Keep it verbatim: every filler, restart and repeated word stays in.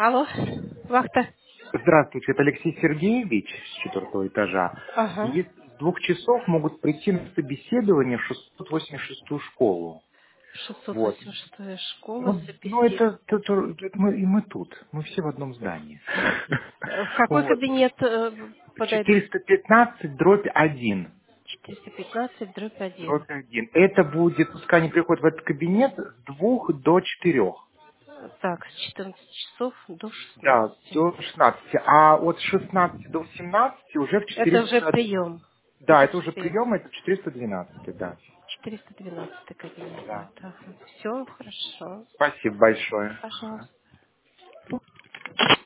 Алло, вахта. Здравствуйте, это Алексей Сергеевич с четвертого этажа. Ага. И с двух часов могут прийти на собеседование в шестьсот восемьдесят шестую школу. Вот. шестьсот восемьдесят шестая школа, Ну, ну собеседование. это, это- это мы, и мы тут. Мы все в одном здании. В какой Вот. кабинет э, подойду? четыреста пятнадцать дробь один. четыреста пятнадцать дробь один. Дробь один. Это будет, пускай они приходят в этот кабинет с двух до четырех. Так, с четырнадцати часов до Да, шестнадцати. до шестнадцати. А от шестнадцати до семнадцати уже в Это уже четыреста. прием. Да, Это это уже прием. прием, это четыреста двенадцать, да. четыреста двенадцатый кабинет Да. будет. Ага. Все, хорошо. Спасибо большое. Ага. Пожалуйста.